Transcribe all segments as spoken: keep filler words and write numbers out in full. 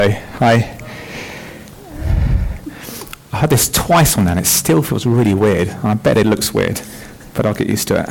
Hi. I had this twice on there and it still feels really weird. I bet it looks weird, but I'll get used to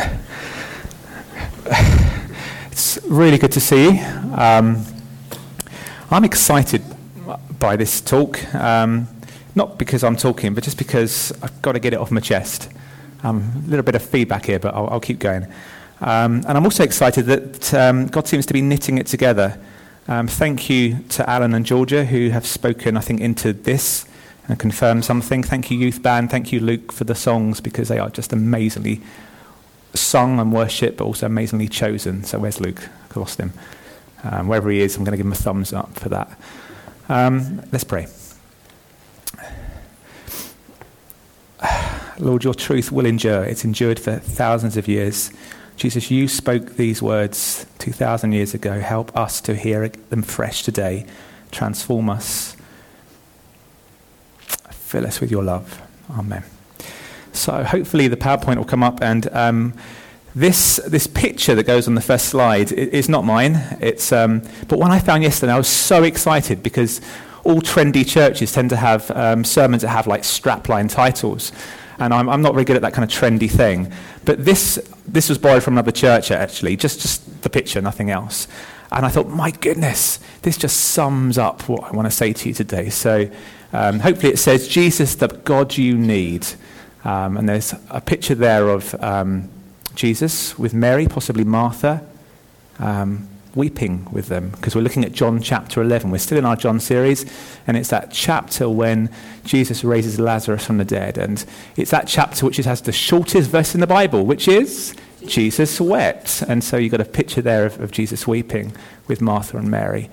it. It's really good to see you. Um, I'm excited by this talk, um, not because I'm talking, but just because I've got to get it off my chest. Um, a little bit of feedback here, but I'll, I'll keep going. Um, and I'm also excited that um, God seems to be knitting it together. Um, thank you to Alan and Georgia, who have spoken, I think, into this and confirmed something. Thank you, Youth Band. Thank you, Luke, for the songs, because they are just amazingly sung and worshipped, but also amazingly chosen. So where's Luke? I lost him. Um, wherever he is, I'm going to give him a thumbs up for that. Um, let's pray. Lord, your truth will endure. It's endured for thousands of years. Jesus, you spoke these words two thousand years ago. Help us to hear them fresh today. Transform us. Fill us with your love. Amen. So hopefully the PowerPoint will come up, and um, this this picture that goes on the first slide is not mine. It's um, but one I found yesterday, I was so excited because all trendy churches tend to have um, sermons that have like strapline titles. And I'm, I'm not very good at that kind of trendy thing. But this this was borrowed from another church, actually, just, just the picture, nothing else. And I thought, my goodness, this just sums up what I want to say to you today. So um, hopefully it says, Jesus, the God you need. Um, and there's a picture there of um, Jesus with Mary, possibly Martha, um, weeping with them, because we're looking at John chapter eleven. We're still in our John series, and it's that chapter when Jesus raises Lazarus from the dead, and it's that chapter which has the shortest verse in the Bible, which is Jesus wept. And so you've got a picture there of, of Jesus weeping with Martha and Mary.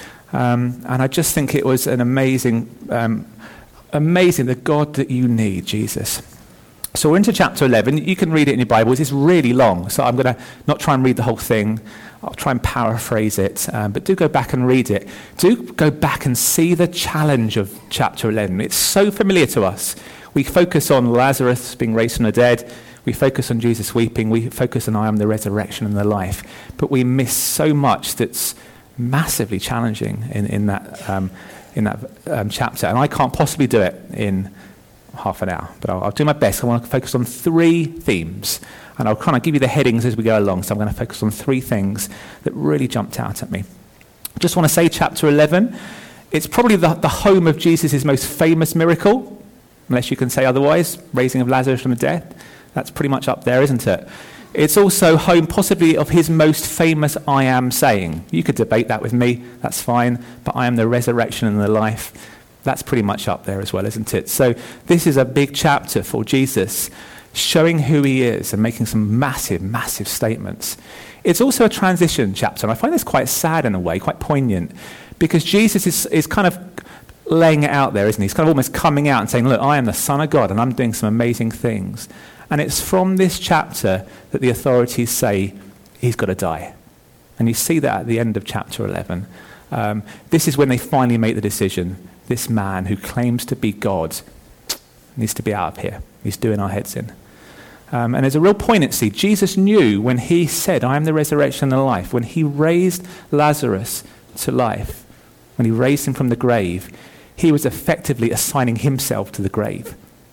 Um, and I just think it was an amazing, um, amazing, the God that you need, Jesus. So we're into chapter eleven. You can read it in your Bibles. It's really long, so I'm going to not try and read the whole thing. I'll try and paraphrase it, um, but do go back and read it. Do go back and see the challenge of chapter eleven. It's so familiar to us. We focus on Lazarus being raised from the dead. We focus on Jesus weeping. We focus on I am the resurrection and the life. But we miss so much that's massively challenging in, in that, um, in that um, chapter. And I can't possibly do it in half an hour, but I'll, I'll do my best. I want to focus on three themes. And I'll kind of give you the headings as we go along. So I'm going to focus on three things that really jumped out at me. Just want to say chapter eleven, it's probably the, the home of Jesus' most famous miracle, unless you can say otherwise, raising of Lazarus from the dead. That's pretty much up there, isn't it? It's also home possibly of his most famous I am saying. You could debate that with me, that's fine, but I am the resurrection and the life. That's pretty much up there as well, isn't it? So this is a big chapter for Jesus, showing who he is and making some massive, massive statements. It's also a transition chapter, and I find this quite sad in a way, quite poignant, because Jesus is, is kind of laying it out there, isn't he? He's kind of almost coming out and saying, look, I am the Son of God, and I'm doing some amazing things. And it's from this chapter that the authorities say he's got to die. And you see that at the end of chapter eleven. Um, this is when they finally make the decision. This man who claims to be God needs to be out of here. He's doing our heads in. Um, and there's a real poignancy. Jesus knew when he said, I am the resurrection and the life, when he raised Lazarus to life, when he raised him from the grave, he was effectively assigning himself to the grave.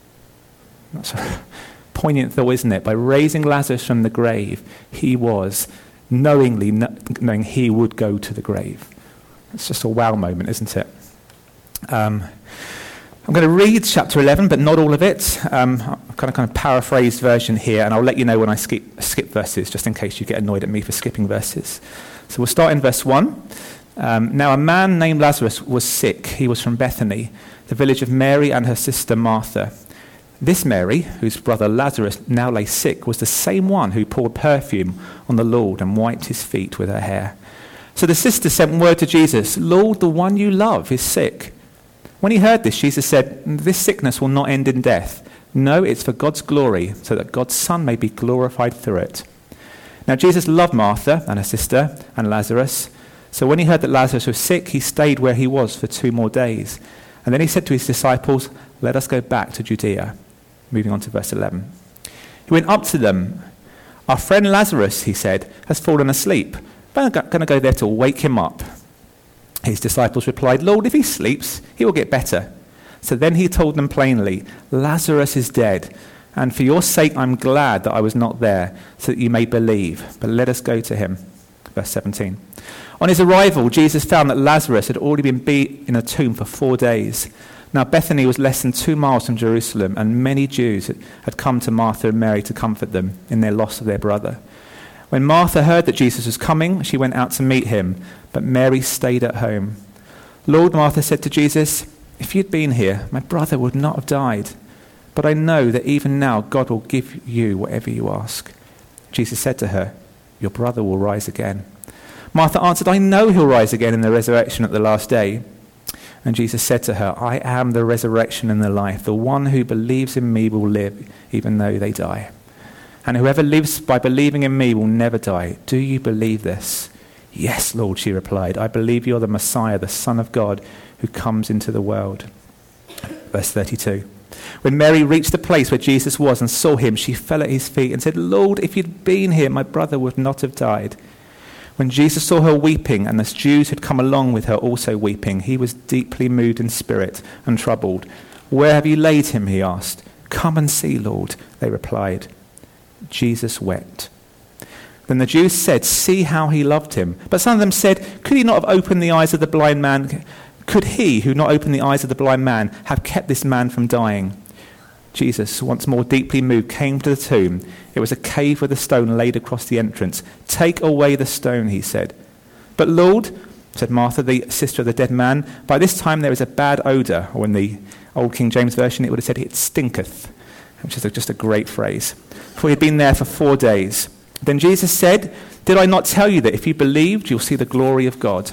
That's a poignant thought, isn't it? By raising Lazarus from the grave, he was knowingly knowing he would go to the grave. It's just a wow moment, isn't it? Um, I'm going to read chapter eleven, but not all of it. Um, I've kind of kind of paraphrased version here, and I'll let you know when I skip, skip verses, just in case you get annoyed at me for skipping verses. So we'll start in verse one. Um, now a man named Lazarus was sick. He was from Bethany, the village of Mary and her sister Martha. This Mary, whose brother Lazarus now lay sick, was the same one who poured perfume on the Lord and wiped his feet with her hair. So the sister sent word to Jesus, Lord, the one you love is sick. When he heard this, Jesus said, this sickness will not end in death. No, it's for God's glory, so that God's Son may be glorified through it. Now Jesus loved Martha and her sister and Lazarus. So when he heard that Lazarus was sick, he stayed where he was for two more days. And then he said to his disciples, let us go back to Judea. Moving on to verse eleven. He went up to them. Our friend Lazarus, he said, has fallen asleep. But I'm going to go there to wake him up. His disciples replied, "Lord, if he sleeps, he will get better." So then he told them plainly, "Lazarus is dead, and for your sake I'm glad that I was not there, so that you may believe. But let us go to him." Verse seventeen. On his arrival, Jesus found that Lazarus had already been beat in a tomb for four days. Now Bethany was less than two miles from Jerusalem, and many Jews had come to Martha and Mary to comfort them in their loss of their brother. When Martha heard that Jesus was coming, she went out to meet him, but Mary stayed at home. "Lord," Martha said to Jesus, "if you'd been here, my brother would not have died. But I know that even now God will give you whatever you ask." Jesus said to her, "Your brother will rise again." Martha answered, "I know he'll rise again in the resurrection at the last day." And Jesus said to her, "I am the resurrection and the life. The one who believes in me will live, even though they die. And whoever lives by believing in me will never die. Do you believe this?" "Yes, Lord," she replied. "I believe you're the Messiah, the Son of God, who comes into the world." Verse thirty-two. When Mary reached the place where Jesus was and saw him, she fell at his feet and said, "Lord, if you'd been here, my brother would not have died." When Jesus saw her weeping, and the Jews had come along with her also weeping, he was deeply moved in spirit and troubled. "Where have you laid him?" he asked. "Come and see, Lord," they replied. Jesus wept. Then the Jews said, "See how he loved him." But some of them said, "Could he not have opened the eyes of the blind man? Could he, who not opened the eyes of the blind man, have kept this man from dying?" Jesus, once more deeply moved, came to the tomb. It was a cave with a stone laid across the entrance. "Take away the stone," he said. "But Lord," said Martha, the sister of the dead man, "by this time there is a bad odour," or in the old King James Version it would have said, "it stinketh," which is just a great phrase. For he had been there for four days. Then Jesus said, "Did I not tell you that if you believed, you'll see the glory of God?"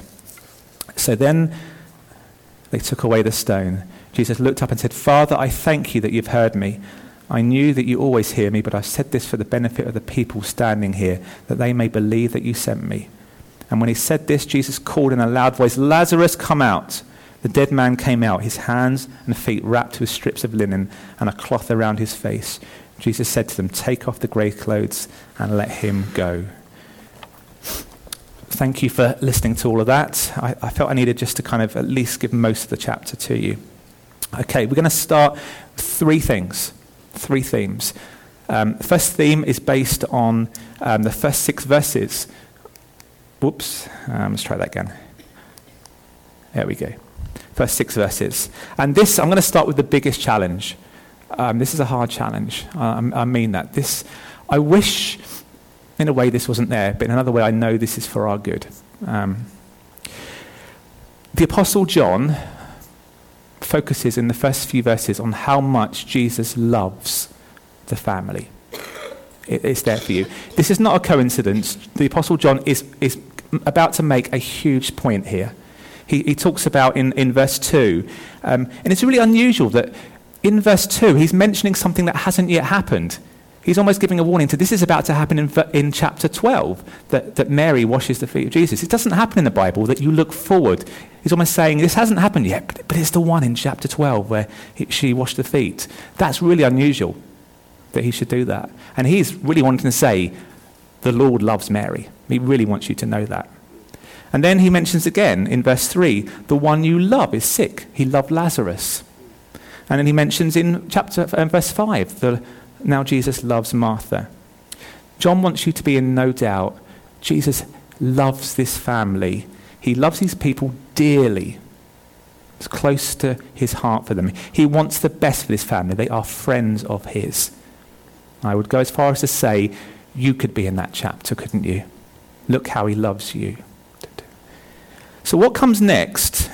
So then they took away the stone. Jesus looked up and said, "Father, I thank you that you've heard me. I knew that you always hear me, but I've said this for the benefit of the people standing here, that they may believe that you sent me." And when he said this, Jesus called in a loud voice, "Lazarus, come out." The dead man came out, his hands and feet wrapped with strips of linen and a cloth around his face. Jesus said to them, "Take off the grave clothes and let him go." Thank you for listening to all of that. I, I felt I needed just to kind of at least give most of the chapter to you. Okay, we're going to start with three things, three themes. Um, the first theme is based on um, the first six verses. Whoops, um, let's try that again. There we go. First six verses. And this, I'm going to start with the biggest challenge. Um, this is a hard challenge. I, I mean that. This, I wish, in a way, this wasn't there, but in another way, I know this is for our good. Um, the Apostle John focuses in the first few verses on how much Jesus loves the family. It, it's there for you. This is not a coincidence. The Apostle John is, is about to make a huge point here. He, he talks about in, in verse two, um, and it's really unusual that in verse two, he's mentioning something that hasn't yet happened. He's almost giving a warning to this is about to happen in, in chapter twelve, that, that Mary washes the feet of Jesus. It doesn't happen in the Bible that you look forward. He's almost saying this hasn't happened yet, but, but it's the one in chapter twelve where he, she washed the feet. That's really unusual that he should do that. And he's really wanting to say, the Lord loves Mary. He really wants you to know that. And then he mentions again in verse three, the one you love is sick. He loved Lazarus. And then he mentions in chapter uh, verse five, the now Jesus loves Martha. John wants you to be in no doubt. Jesus loves this family. He loves these people dearly. It's close to his heart for them. He wants the best for this family. They are friends of his. I would go as far as to say, you could be in that chapter, couldn't you? Look how he loves you. So what comes next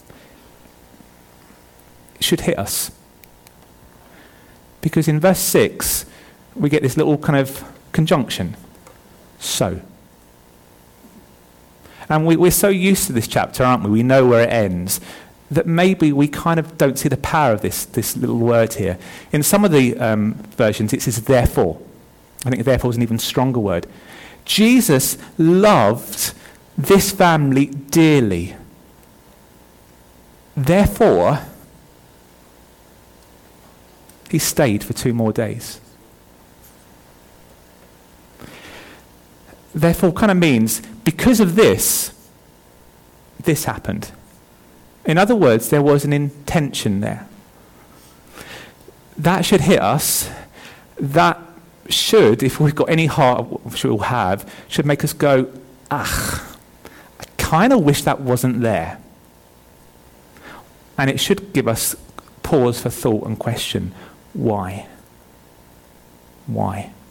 should hit us. Because in verse six, we get this little kind of conjunction. So. And we, we're so used to this chapter, aren't we? We know where it ends. That maybe we kind of don't see the power of this, this little word here. In some of the um, versions, it says therefore. I think therefore is an even stronger word. Jesus loved this family dearly. Therefore, he stayed for two more days. Therefore kind of means, because of this, this happened. In other words, there was an intention there. That should hit us. That should, if we've got any heart, which we all have, should make us go, ah, I kind of wish that wasn't there. And it should give us pause for thought and question, why? Why?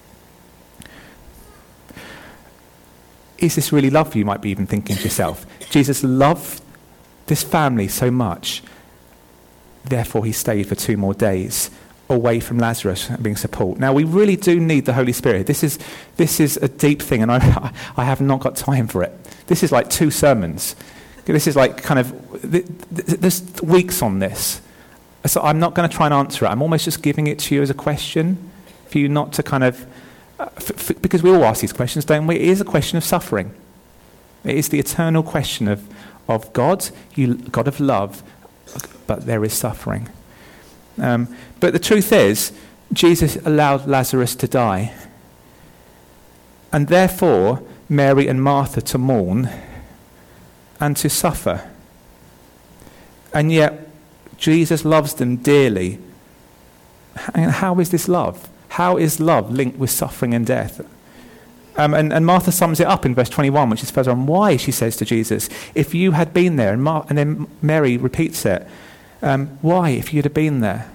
Is this really love, you might be even thinking to yourself? Jesus loved this family so much, therefore he stayed for two more days away from Lazarus being sepulchred. Now, we really do need the Holy Spirit. This is this is a deep thing, and I, I have not got time for it. This is like two sermons. This is like kind of, there's weeks on this. So I'm not going to try and answer it. I'm almost just giving it to you as a question for you not to kind of, uh, f- f- because we all ask these questions, don't we? It is a question of suffering. It is the eternal question of of God, you, God of love, but there is suffering. Um, but the truth is, Jesus allowed Lazarus to die. And therefore, Mary and Martha to mourn and to suffer. And yet, Jesus loves them dearly. And how is this love? How is love linked with suffering and death? Um, and, and Martha sums it up in verse twenty-one, which is further on. Why, she says to Jesus, if you had been there, and, Mar- and then Mary repeats it, um, why, if you'd have been there?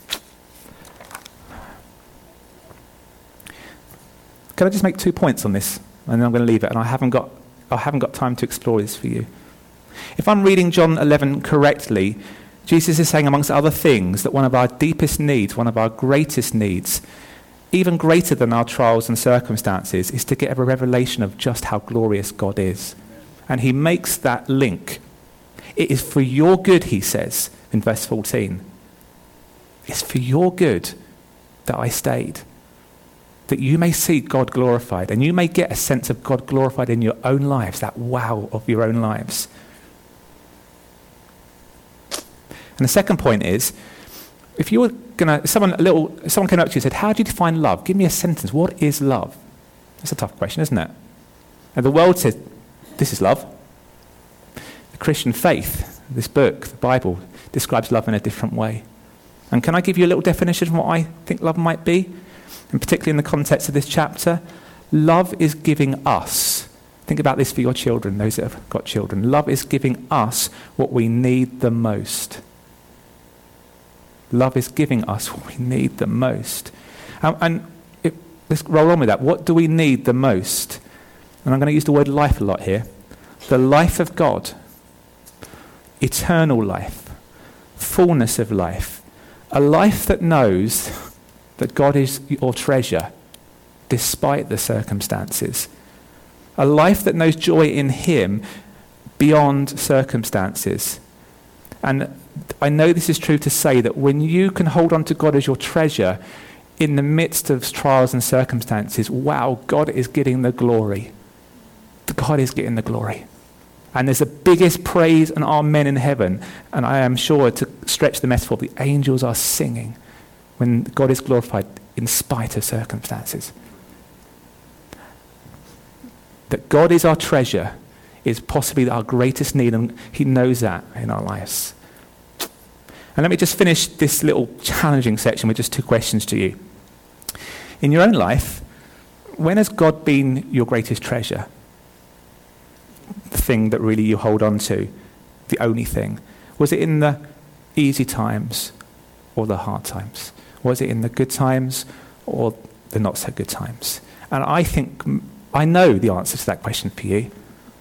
Can I just make two points on this, and then I'm going to leave it, and I haven't got, I haven't got time to explore this for you. If I'm reading John eleven correctly, Jesus is saying, amongst other things, that one of our deepest needs, one of our greatest needs, even greater than our trials and circumstances, is to get a revelation of just how glorious God is. And he makes that link. It is for your good, he says in verse fourteen. It's for your good that I stayed, that you may see God glorified, and you may get a sense of God glorified in your own lives, that wow of your own lives. And the second point is, if you were gonna, someone a little, someone came up to you and said, "How do you define love? Give me a sentence. What is love?" That's a tough question, isn't it? And the world says, "This is love." The Christian faith, this book, the Bible, describes love in a different way. And can I give you a little definition of what I think love might be? And particularly in the context of this chapter, love is giving us. Think about this for your children, those that have got children. Love is giving us what we need the most. Love is giving us what we need the most. Um, and it, let's roll on with that. What do we need the most? And I'm going to use the word life a lot here. The life of God. Eternal life. Fullness of life. A life that knows that God is your treasure, despite the circumstances. A life that knows joy in him beyond circumstances. And I know this is true to say that when you can hold on to God as your treasure in the midst of trials and circumstances, wow, God is getting the glory. God is getting the glory. And there's the biggest praise and amen in heaven. And I am sure, to stretch the metaphor, the angels are singing when God is glorified in spite of circumstances. That God is our treasure is possibly our greatest need, and he knows that in our lives. And let me just finish this little challenging section with just two questions to you. In your own life, when has God been your greatest treasure? The thing that really you hold on to, the only thing. Was it in the easy times or the hard times? Was it in the good times or the not so good times? And I think, I know the answer to that question for you.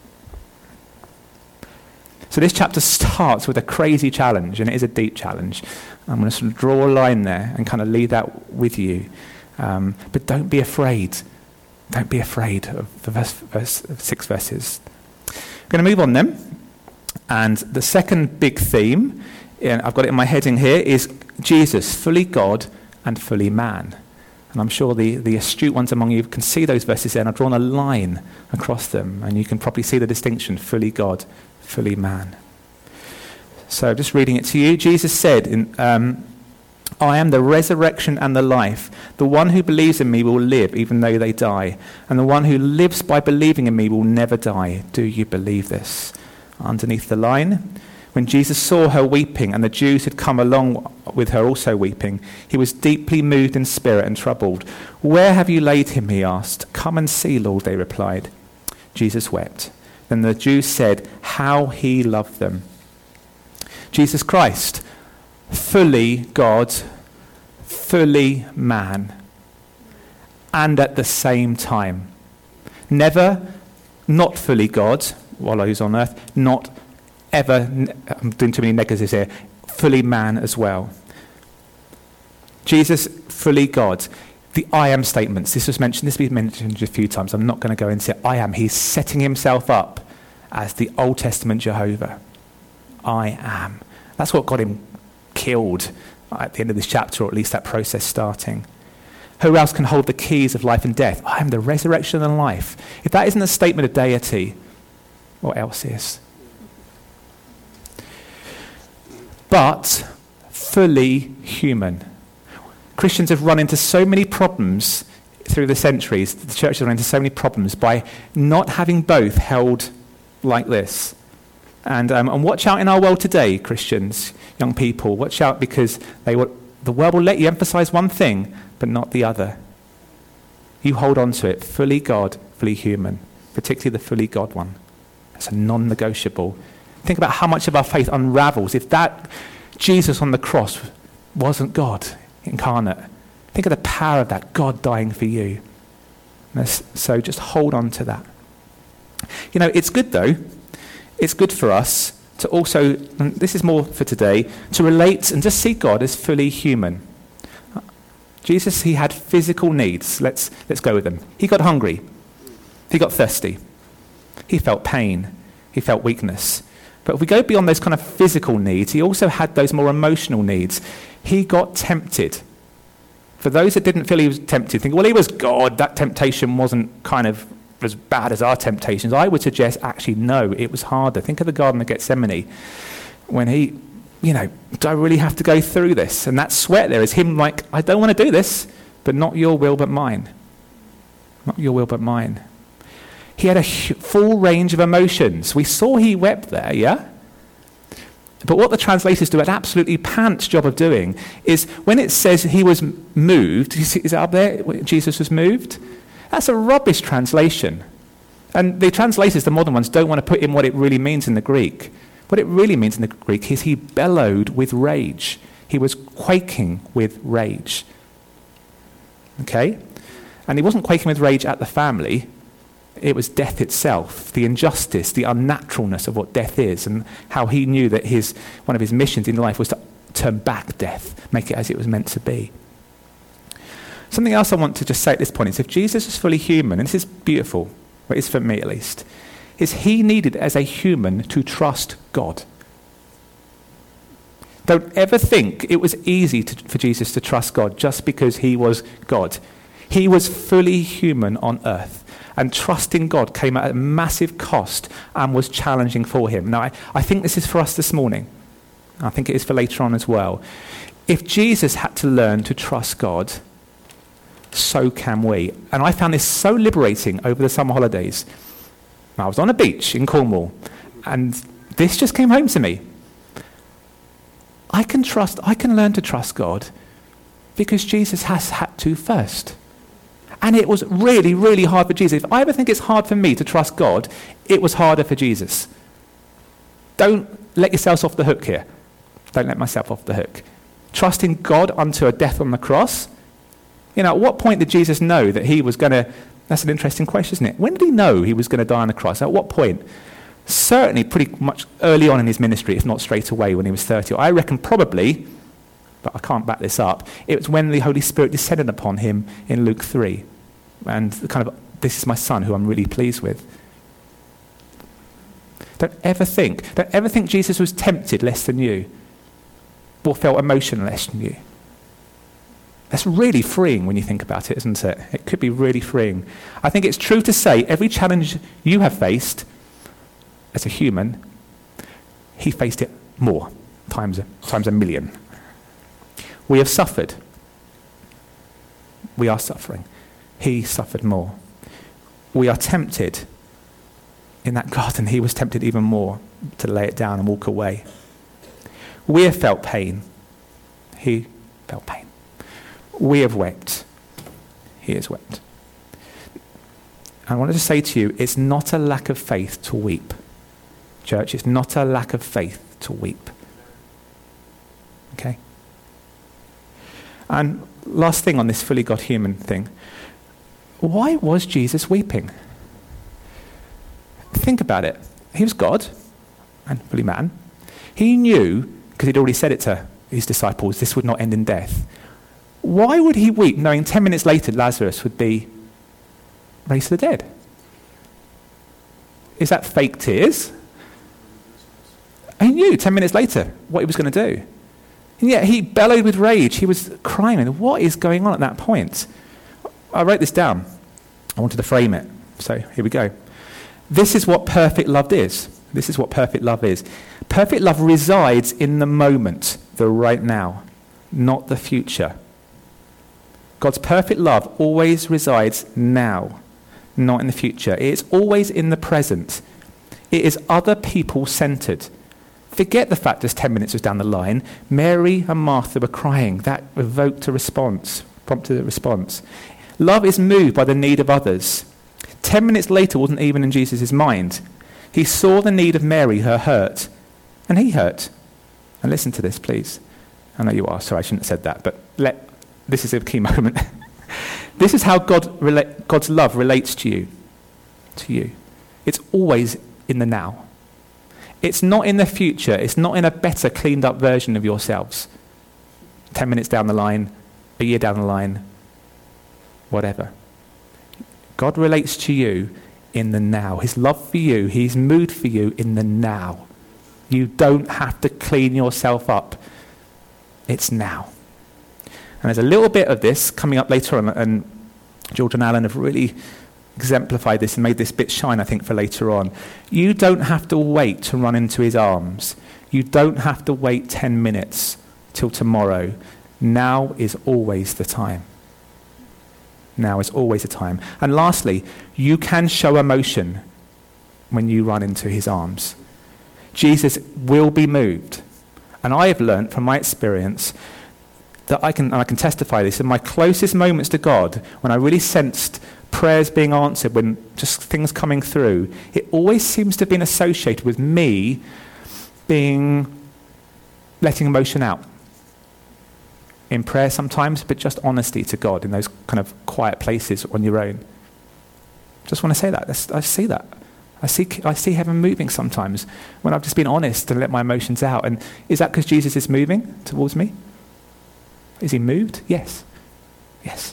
So this chapter starts with a crazy challenge, and it is a deep challenge. I'm going to sort of draw a line there and kind of leave that with you. Um, but don't be afraid. Don't be afraid of the verse, verse, six verses. I'm going to move on then. And the second big theme, and I've got it in my heading here, is Jesus, fully God and fully man. And I'm sure the, the astute ones among you can see those verses there, and I've drawn a line across them, and you can probably see the distinction, fully God, fully man. So just reading it to you, Jesus said, in, um, I am the resurrection and the life. The one who believes in me will live even though they die, and the one who lives by believing in me will never die. Do you believe this? Underneath the line, When Jesus saw her weeping, and the Jews had come along with her also weeping, he was deeply moved in spirit and troubled. "Where have you laid him?" he asked. "Come and see, Lord," they replied. Jesus wept. Then the Jews said, "How he loved them." Jesus Christ, fully God, fully man, and at the same time. Never not fully God while he was on earth, not ever, I'm doing too many negatives here, fully man as well. Jesus, fully God. The I am statements, this was mentioned, this has been mentioned a few times, I'm not going to go into it. I am, he's setting himself up as the Old Testament Jehovah. I am. That's what got him killed at the end of this chapter, or at least that process starting. Who else can hold the keys of life and death? I am the resurrection and life. If that isn't a statement of deity, what else is? But fully human. Christians have run into so many problems through the centuries, the church has run into so many problems by not having both held like this. And, um, and watch out in our world today, Christians, young people, watch out, because they will, the world will let you emphasize one thing, but not the other. You hold on to it, fully God, fully human, particularly the fully God one. It's a non-negotiable. Think about how much of our faith unravels if that Jesus on the cross wasn't God incarnate. Think of the power of that, God dying for you. So just hold on to that. You know, it's good though. It's good for us to also, and this is more for today, to relate and just see God as fully human. Jesus, he had physical needs. Let's, let's go with them. He got hungry. He got thirsty. He felt pain. He felt weakness. But if we go beyond those kind of physical needs, he also had those more emotional needs. He got tempted. For those that didn't feel he was tempted, think, well, he was God. That temptation wasn't kind of as bad as our temptations. I would suggest, actually, no, it was harder. Think of the Garden of Gethsemane when he, you know, do I really have to go through this? And that sweat there is him like, I don't want to do this, but not your will but mine. Not your will but mine. He had a full range of emotions. We saw he wept there, yeah? But what the translators do an absolutely pants job of doing is when it says he was moved, you see, is it up there? Jesus was moved? That's a rubbish translation. And the translators, the modern ones, don't want to put in what it really means in the Greek. What it really means in the Greek is he bellowed with rage. He was quaking with rage. Okay? And he wasn't quaking with rage at the family. It was death itself, the injustice, the unnaturalness of what death is, and how he knew that his one of his missions in life was to turn back death, make it as it was meant to be. Something else I want to just say at this point is if Jesus was fully human, and this is beautiful, or it is for me at least, is he needed as a human to trust God. Don't ever think it was easy to, for Jesus to trust God just because he was God. He was fully human on earth. And trusting God came at a massive cost and was challenging for him. Now, I, I think this is for us this morning. I think it is for later on as well. If Jesus had to learn to trust God, so can we. And I found this so liberating over the summer holidays. I was on a beach in Cornwall, and this just came home to me. I can trust, I can learn to trust God because Jesus has had to first. And it was really, really hard for Jesus. If I ever think it's hard for me to trust God, it was harder for Jesus. Don't let yourselves off the hook here. Don't let myself off the hook. Trusting God unto a death on the cross. You know, at what point did Jesus know that he was going to... That's an interesting question, isn't it? When did he know he was going to die on the cross? At what point? Certainly pretty much early on in his ministry, if not straight away when he was thirty. I reckon probably... but I can't back this up, it was when the Holy Spirit descended upon him in Luke three. And the kind of, this is my son who I'm really pleased with. Don't ever think, don't ever think Jesus was tempted less than you, or felt emotion less than you. That's really freeing when you think about it, isn't it? It could be really freeing. I think it's true to say every challenge you have faced as a human, he faced it more, times a, times a million. We have suffered. We are suffering. He suffered more. We are tempted. In that garden, he was tempted even more to lay it down and walk away. We have felt pain. He felt pain. We have wept. He has wept. I wanted to say to you, it's not a lack of faith to weep. Church, it's not a lack of faith to weep. Okay? And last thing on this fully God-human thing. Why was Jesus weeping? Think about it. He was God and fully man. He knew, because he'd already said it to his disciples, this would not end in death. Why would he weep knowing ten minutes later Lazarus would be raised to the dead? Is that fake tears? He knew ten minutes later what he was going to do. And yet he bellowed with rage. He was crying. What is going on at that point? I wrote this down. I wanted to frame it. So here we go. This is what perfect love is. This is what perfect love is. Perfect love resides in the moment, the right now, not the future. God's perfect love always resides now, not in the future. It is always in the present. It is other people-centered. Forget the fact just ten minutes was down the line. Mary and Martha were crying. That evoked a response, prompted a response. Love is moved by the need of others. Ten minutes later wasn't even in Jesus' mind. He saw the need of Mary, her hurt, and he hurt. And listen to this, please. I know you are, sorry, I shouldn't have said that, but let, this is a key moment. This is how God rela- God's love relates to you. To you. It's always in the now. It's not in the future. It's not in a better, cleaned up version of yourselves. Ten minutes down the line, a year down the line, whatever. God relates to you in the now. His love for you, he's moved for you in the now. You don't have to clean yourself up. It's now. And there's a little bit of this coming up later on, and George and Alan have really exemplified this and made this bit shine, I think, for later on. You don't have to wait to run into his arms. You don't have to wait ten minutes till tomorrow. Now is always the time. Now is always the time. And lastly, you can show emotion when you run into his arms. Jesus will be moved. And I have learnt from my experience that I can, and I can testify this, in my closest moments to God, when I really sensed prayers being answered, when just things coming through, it always seems to have been associated with me being, letting emotion out. In prayer sometimes, but just honesty to God in those kind of quiet places on your own. Just want to say that. That's, I see that. I see I see heaven moving sometimes when I've just been honest and let my emotions out. And is that because Jesus is moving towards me? Is he moved? Yes. Yes.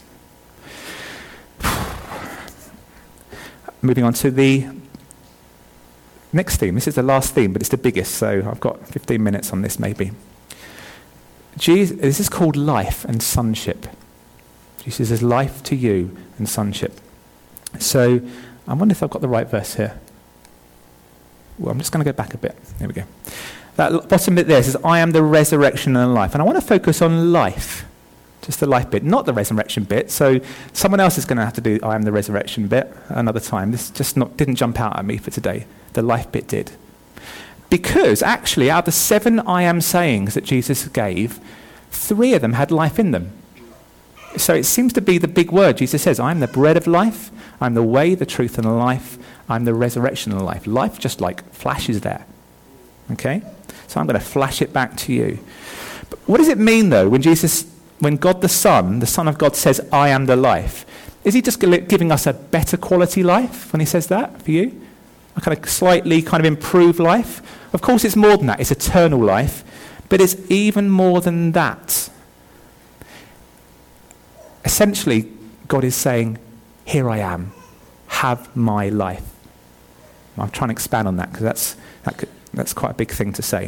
Moving on to the next theme. This is the last theme, but it's the biggest, so I've got fifteen minutes on this maybe. Jesus, this is called life and sonship. Jesus says life to you and sonship. So I wonder if I've got the right verse here. Well, I'm just going to go back a bit. There we go. That bottom bit there says, I am the resurrection and the life. And I want to focus on life, just the life bit, not the resurrection bit. So someone else is going to have to do I am the resurrection bit another time. This just not didn't jump out at me for today. The life bit did. Because actually, out of the seven I am sayings that Jesus gave, three of them had life in them. So it seems to be the big word. Jesus says, I am the bread of life. I'm the way, the truth, and the life. I'm the resurrection and the life. Life just like flashes there. Okay? So I'm going to flash it back to you. But what does it mean, though, when Jesus, when God the Son, the Son of God says, I am the life? Is he just giving us a better quality life when he says that for you? A kind of slightly kind of improved life? Of course, it's more than that. It's eternal life. But it's even more than that. Essentially, God is saying, here I am. Have my life. I'm trying to expand on that because that's, that could, that's quite a big thing to say.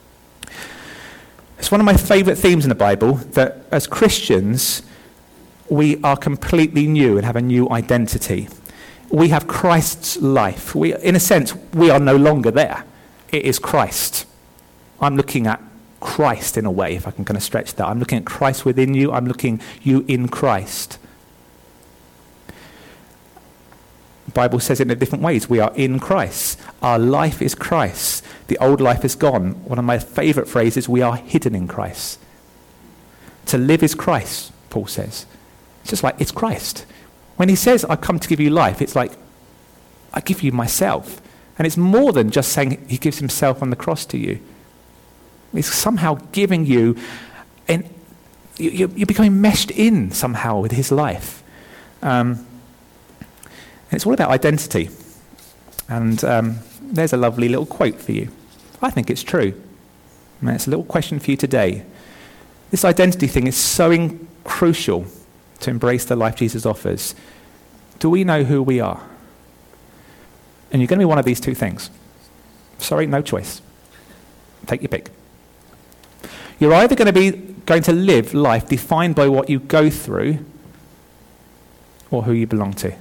It's one of my favourite themes in the Bible that as Christians, we are completely new and have a new identity. We have Christ's life. We, in a sense, we are no longer there. It is Christ. I'm looking at Christ in a way, if I can kind of stretch that. I'm looking at Christ within you. I'm looking you in Christ. The Bible says it in different ways. We are in Christ. Our life is Christ. The old life is gone. One of my favourite phrases, we are hidden in Christ. To live is Christ, Paul says. It's just like, it's Christ. When he says, I come to give you life, it's like, I give you myself. And it's more than just saying he gives himself on the cross to you. It's somehow giving you, and you're becoming meshed in somehow with his life. Um, and it's all about identity. And um, there's a lovely little quote for you. I think it's true. And it's a little question for you today. This identity thing is so in- crucial to embrace the life Jesus offers. Do we know who we are? And you're going to be one of these two things. Sorry, no choice. Take your pick. You're either going to be going to live life defined by what you go through or who you belong to.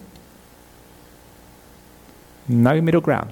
No middle ground.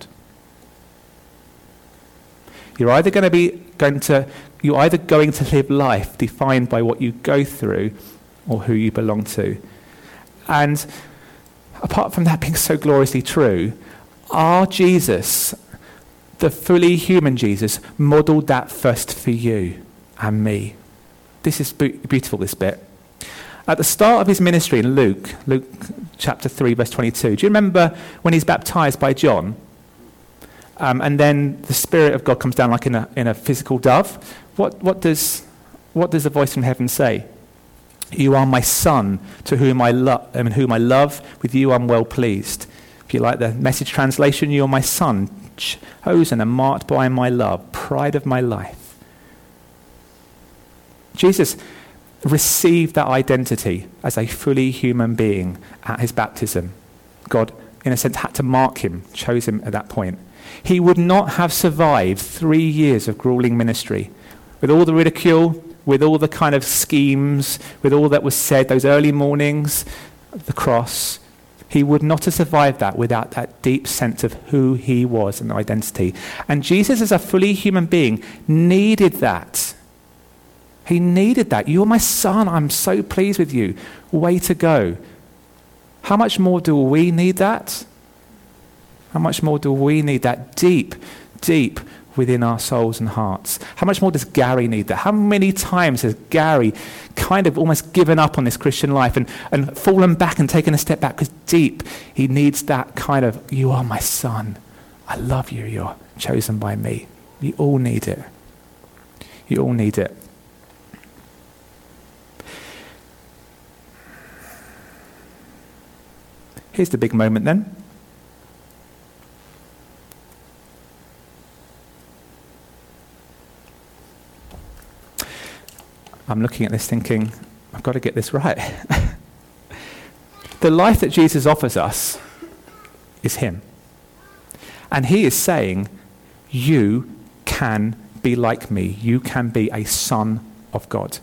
You're either going to be going to you're either going to live life defined by what you go through or who you belong to. And apart from that being so gloriously true, our Jesus, the fully human Jesus, modelled that first for you and me. This is be- beautiful, this bit. At the start of his ministry in Luke, Luke chapter three, verse twenty-two, do you remember when he's baptized by John? Um, and then the Spirit of God comes down like in a in a physical dove. What what does what does the voice from heaven say? You are my son, to whom I love, I mean, whom I love. With you I'm well pleased. If you like the Message translation, you are my son, chosen and marked by my love, pride of my life. Jesus received that identity as a fully human being at his baptism. God, in a sense, had to mark him, chose him at that point. He would not have survived three years of grueling ministry with all the ridicule, with all the kind of schemes, with all that was said, those early mornings, the cross. He would not have survived that without that deep sense of who he was and identity. And Jesus, as a fully human being, needed that. He needed that. You are my son. I'm so pleased with you. Way to go. How much more do we need that? How much more do we need that deep, deep within our souls and hearts? How much more does Gary need that? How many times has Gary kind of almost given up on this Christian life and, and fallen back and taken a step back? Because deep, he needs that kind of, you are my son. I love you. You're chosen by me. You all need it. You all need it. Here's the big moment then. I'm looking at this thinking, I've got to get this right. The life that Jesus offers us is him. And he is saying, you can be like me. You can be a son of God.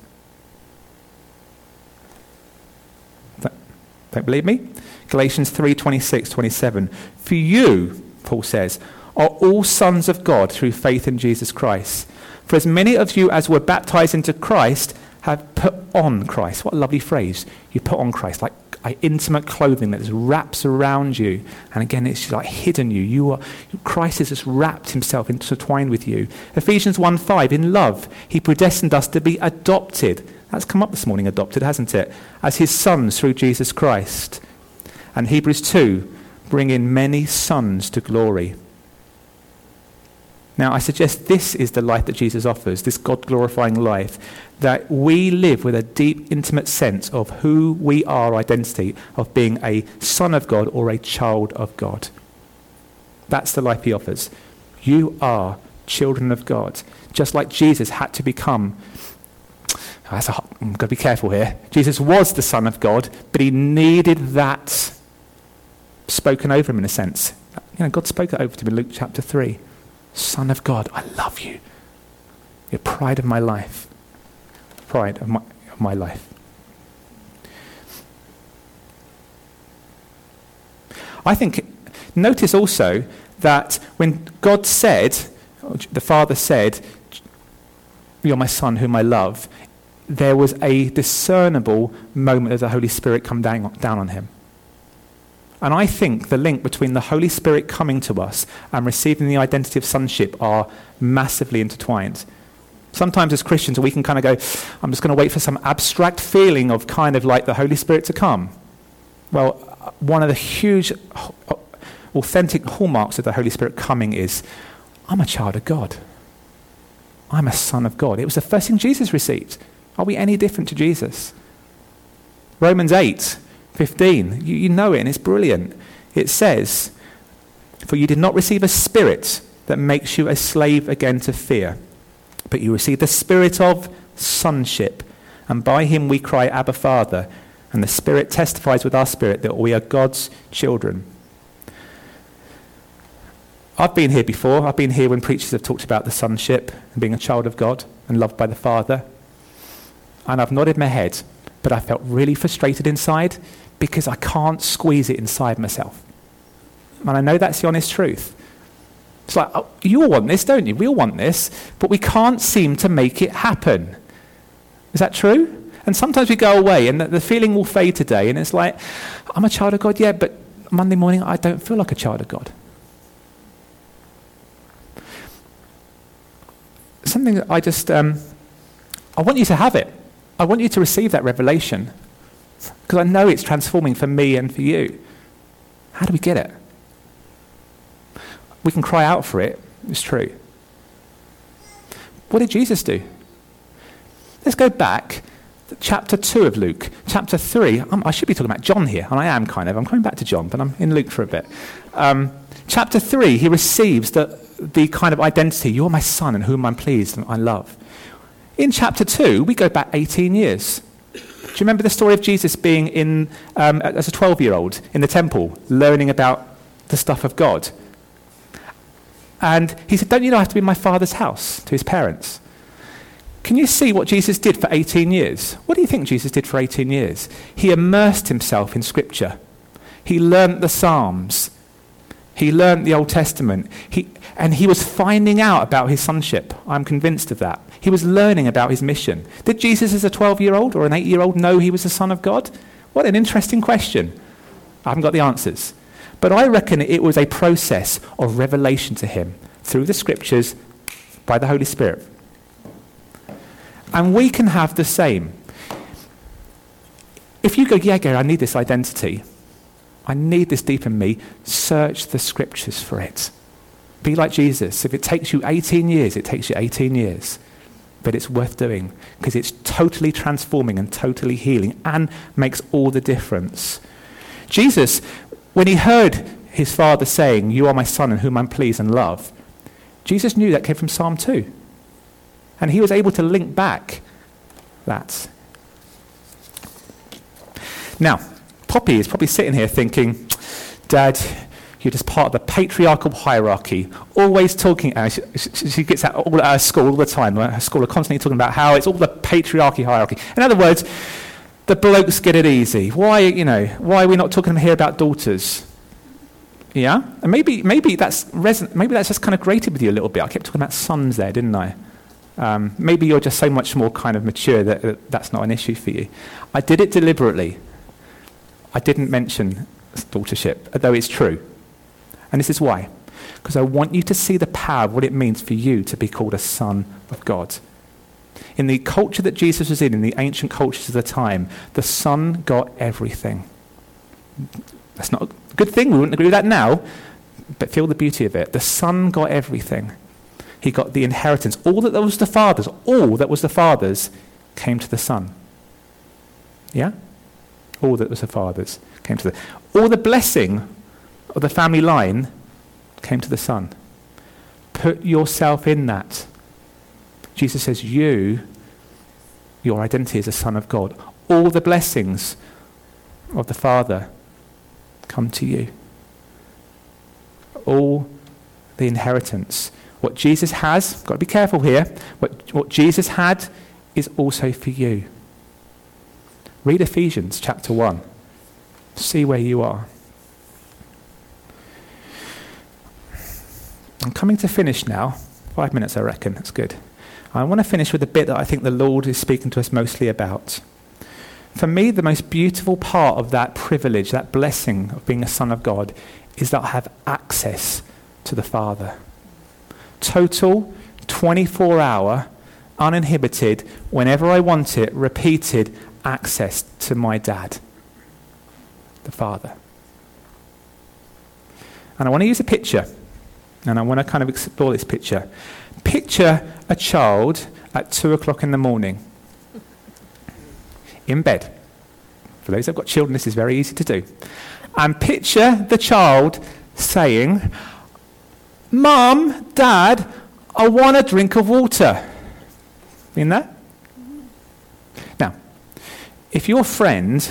Don't believe me? Galatians three, twenty-six, twenty-seven. For you, Paul says, are all sons of God through faith in Jesus Christ. For as many of you as were baptized into Christ have put on Christ. What a lovely phrase. You put on Christ, like intimate clothing that just wraps around you. And again, it's like hidden you. You are Christ has just wrapped himself, intertwined with you. Ephesians one five, in love, he predestined us to be adopted. That's come up this morning, adopted, hasn't it? As his sons through Jesus Christ. And Hebrews two, bring in many sons to glory. Now, I suggest this is the life that Jesus offers, this God-glorifying life, that we live with a deep, intimate sense of who we are, identity, of being a son of God or a child of God. That's the life he offers. You are children of God, just like Jesus had to become. That's a, I'm going to be careful here. Jesus was the Son of God, but he needed that spoken over him in a sense. You know, God spoke it over to him in Luke chapter three. Son of God, I love you. You're pride of my life. Pride of my, of my life. I think, notice also that when God said, the Father said, you're my son whom I love, there was a discernible moment of the Holy Spirit come down, down on him. And I think the link between the Holy Spirit coming to us and receiving the identity of sonship are massively intertwined. Sometimes as Christians, we can kind of go, I'm just going to wait for some abstract feeling of kind of like the Holy Spirit to come. Well, one of the huge, authentic hallmarks of the Holy Spirit coming is, I'm a child of God. I'm a son of God. It was the first thing Jesus received. Are we any different to Jesus? Romans eight fifteen, you, you know it and it's brilliant. It says, for you did not receive a spirit that makes you a slave again to fear, but you received the spirit of sonship, and by him we cry, Abba, Father, and the Spirit testifies with our spirit that we are God's children. I've been here before. I've been here when preachers have talked about the sonship and being a child of God and loved by the Father. And I've nodded my head, but I felt really frustrated inside because I can't squeeze it inside myself. And I know that's the honest truth. It's like, oh, you all want this, don't you? We all want this, but we can't seem to make it happen. Is that true? And sometimes we go away and the, the feeling will fade today, and it's like, I'm a child of God, yeah, but Monday morning I don't feel like a child of God. Something that I just, um, I want you to have it. I want you to receive that revelation because I know it's transforming for me and for you. How do we get it? We can cry out for it. It's true. What did Jesus do? Let's go back to chapter two of Luke. Chapter three, I'm, I should be talking about John here, and I am kind of. I'm coming back to John, but I'm in Luke for a bit. Um, chapter three, he receives the, the kind of identity, you're my son in whom I'm pleased and I love. In chapter two, we go back eighteen years. Do you remember the story of Jesus being in, um, as a twelve-year-old in the temple, learning about the stuff of God? And he said, don't you know I have to be in my Father's house, to his parents? Can you see what Jesus did for eighteen years? What do you think Jesus did for eighteen years? He immersed himself in Scripture. He learnt the Psalms. He learnt the Old Testament. He, and he was finding out about his sonship. I'm convinced of that. He was learning about his mission. Did Jesus as a twelve-year-old or an eight-year-old know he was the Son of God? What an interesting question. I haven't got the answers. But I reckon it was a process of revelation to him through the Scriptures by the Holy Spirit. And we can have the same. If you go, yeah, Gary, I need this identity. I need this deep in me. Search the Scriptures for it. Be like Jesus. If it takes you eighteen years, it takes you eighteen years. But it's worth doing because it's totally transforming and totally healing and makes all the difference. Jesus, when he heard his Father saying, you are my Son in whom I'm pleased and love, Jesus knew that came from Psalm two. And he was able to link back that. Now, Poppy is probably sitting here thinking, Dad, you're just part of the patriarchal hierarchy, always talking, uh, she, she gets that all at her school all the time. Her school are constantly talking about how it's all the patriarchy hierarchy. In other words, the blokes get it easy. Why, you know, why are we not talking here about daughters? Yeah? And maybe maybe that's reson- maybe that's just kind of grated with you a little bit. I kept talking about sons there, didn't I? Um, maybe you're just so much more kind of mature that, that that's not an issue for you. I did it deliberately. I didn't mention daughtership, although it's true. And this is why. Because I want you to see the power of what it means for you to be called a son of God. In the culture that Jesus was in, in the ancient cultures of the time, the son got everything. That's not a good thing. We wouldn't agree with that now. But feel the beauty of it. The son got everything. He got the inheritance. All that was the Father's, all that was the Father's came to the Son. Yeah? All that was the Father's came to the... All the blessing of the family line came to the Son. Put yourself in that. Jesus says, you, your identity is a son of God. All the blessings of the Father come to you. All the inheritance. What Jesus has, got to be careful here, what, what Jesus had is also for you. Read Ephesians chapter one. See where you are. I'm coming to finish now. Five minutes, I reckon. That's good. I want to finish with a bit that I think the Lord is speaking to us mostly about. For me, the most beautiful part of that privilege, that blessing of being a son of God, is that I have access to the Father. Total, twenty-four hour, uninhibited, whenever I want it, repeated access to my dad, the Father. And I want to use a picture, and I want to kind of explore this picture. Picture a child at two o'clock in the morning, in bed. For those who've got children, this is very easy to do. And picture the child saying, "Mum, Dad, I want a drink of water." Mean that? Now, if your friend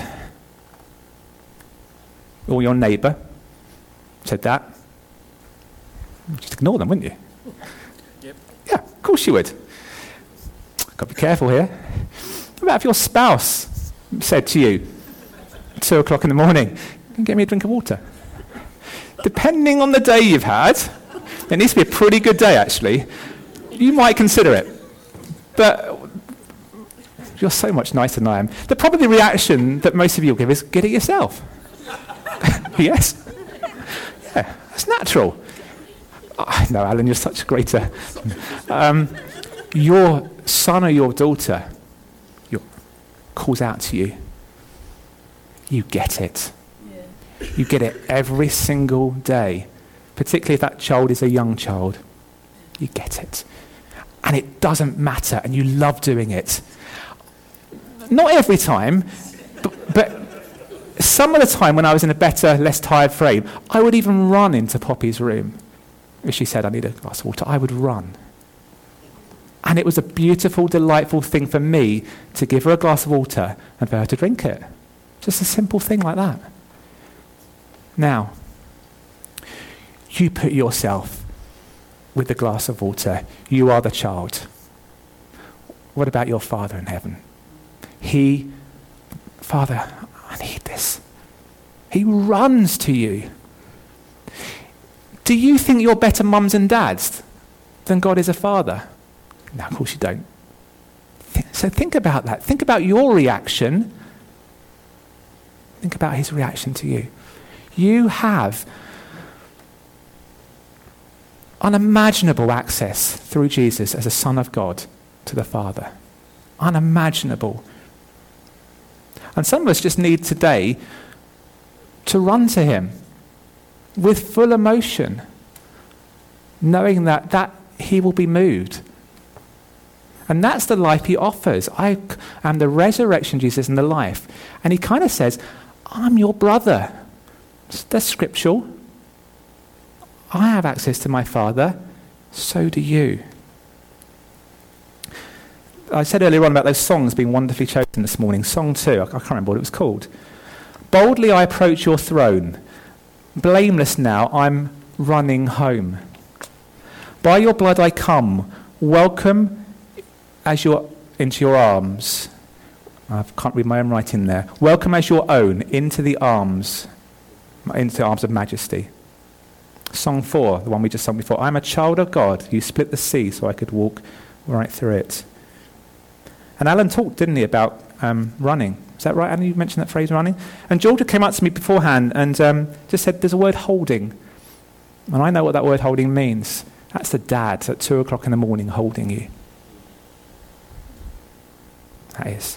or your neighbour said that, just ignore them, wouldn't you? Yep. Yeah, of course you would. Got to be careful here. What about if your spouse said to you, two o'clock in the morning, "Get me a drink of water"? Depending on the day you've had, it needs to be a pretty good day actually, you might consider it. But you're so much nicer than I am. The probably reaction that most of you will give is, "Get it yourself." Yes? Yeah, that's natural. Oh, no, Alan, you're such a greater. Um, your son or your daughter your, calls out to you. You get it. Yeah. You get it every single day, particularly if that child is a young child. You get it. And it doesn't matter, and you love doing it. Not every time, but, but some of the time when I was in a better, less tired frame, I would even run into Poppy's room. If she said, "I need a glass of water," I would run. And it was a beautiful, delightful thing for me to give her a glass of water and for her to drink it. Just a simple thing like that. Now, you put yourself with the glass of water. You are the child. What about your Father in heaven? He, "Father, I need this." He runs to you. Do you think you're better mums and dads than God is a father? No, of course you don't. So think about that. Think about your reaction. Think about his reaction to you. You have unimaginable access through Jesus as a son of God to the Father. Unimaginable. And some of us just need today to run to him with full emotion, knowing that, that he will be moved. And that's the life he offers. I am the resurrection, Jesus, and the life. And he kind of says, "I'm your brother." That's scriptural. I have access to my Father, so do you. I said earlier on about those songs being wonderfully chosen this morning. Song two, I can't remember what it was called. "Boldly I approach your throne. Blameless now, I'm running home. By your blood I come, welcome as your into your arms." I can't read my own writing there. "Welcome as your own into the arms, into the arms of majesty." Song four, the one we just sung before. "I'm a child of God. You split the sea so I could walk right through it." And Alan talked, didn't he, about um, running. Is that right, Alan? You mentioned that phrase, running? And Georgia came up to me beforehand and um, just said, "There's a word holding." And I know what that word holding means. That's the dad at two o'clock in the morning holding you. That is.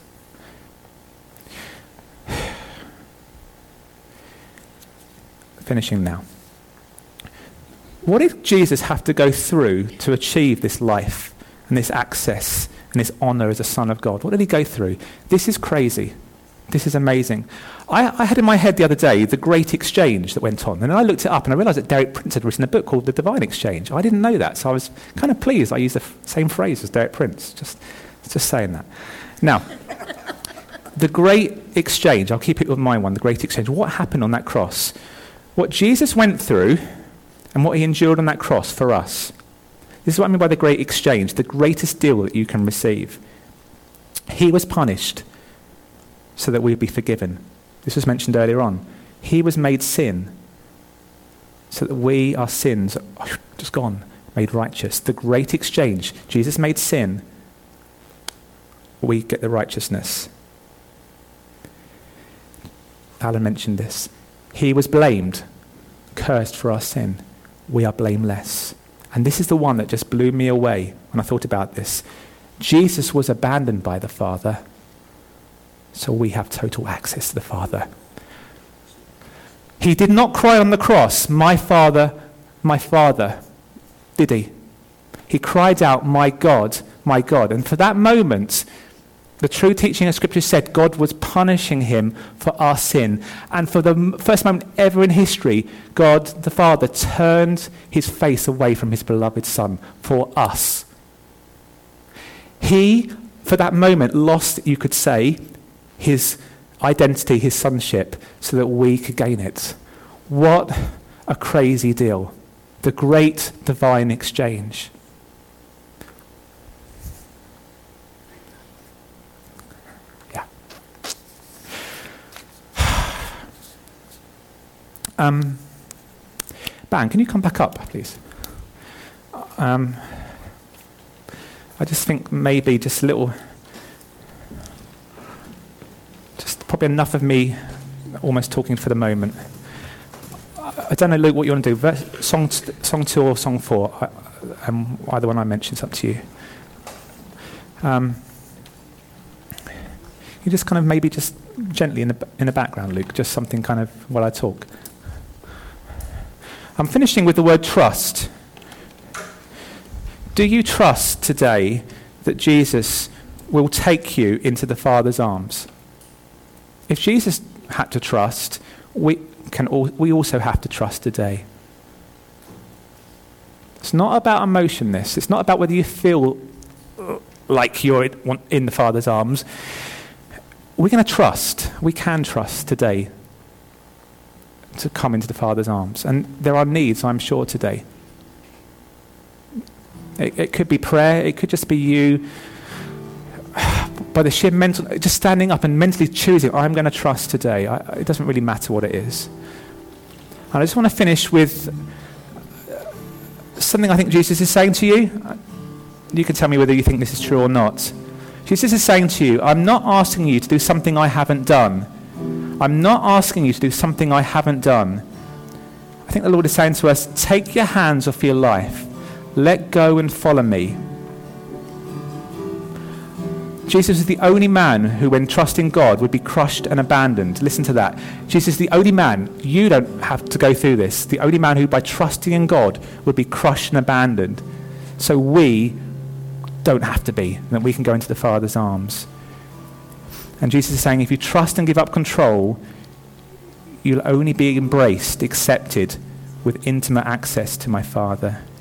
Finishing now. What did Jesus have to go through to achieve this life and this access and this honour as a son of God? What did he go through? This is crazy. This is amazing. I, I had in my head the other day the Great Exchange that went on, and then I looked it up and I realised that Derek Prince had written a book called The Divine Exchange. I didn't know that, so I was kind of pleased I used the f- same phrase as Derek Prince. Just, just saying that. Now, the Great Exchange, I'll keep it with my one, the Great Exchange. What happened on that cross? What Jesus went through and what he endured on that cross for us. This is what I mean by the Great Exchange, the greatest deal that you can receive. He was punished so that we'd be forgiven. This was mentioned earlier on. He was made sin so that we, our sins, are just gone, made righteous. The Great Exchange. Jesus made sin. We get the righteousness. Alan mentioned this. He was blamed, cursed for our sin. We are blameless. And this is the one that just blew me away when I thought about this. Jesus was abandoned by the Father, so we have total access to the Father. He did not cry on the cross, "My Father, my Father," did he? He cried out, "My God, my God." And for that moment, the true teaching of Scripture said God was punishing him for our sin. And for the first moment ever in history, God, the Father, turned his face away from his beloved Son for us. He, for that moment, lost, you could say, his identity, his sonship, so that we could gain it. What a crazy deal. The great divine exchange. Yeah. Um, Ban, can you come back up, please? Um, I just think maybe just a little, just probably enough of me almost talking for the moment. I don't know, Luke, what you want to do. Verse, song, song two or song four? I, um, either one I mention, it's up to you. Um, you just kind of maybe just gently in the in the background, Luke, just something kind of while I talk. I'm finishing with the word trust. Do you trust today that Jesus will take you into the Father's arms? If Jesus had to trust, we can all, we also have to trust today. It's not about emotion, this. It's not about whether you feel like you're in the Father's arms. We're going to trust. We can trust today to come into the Father's arms. And there are needs, I'm sure, today. It, it could be prayer. It could just be you, by the sheer mental, just standing up and mentally choosing, I'm going to trust today. I, it doesn't really matter what it is. And I just want to finish with something I think Jesus is saying to you. You can tell me whether you think this is true or not. Jesus is saying to you, I'm not asking you to do something I haven't done. I'm not asking you to do something I haven't done. I think the Lord is saying to us, take your hands off your life. Let go and follow me. Jesus is the only man who, when trusting God, would be crushed and abandoned. Listen to that. Jesus is the only man, you don't have to go through this, the only man who, by trusting in God, would be crushed and abandoned. So we don't have to be, that we can go into the Father's arms. And Jesus is saying, if you trust and give up control, you'll only be embraced, accepted, with intimate access to my Father.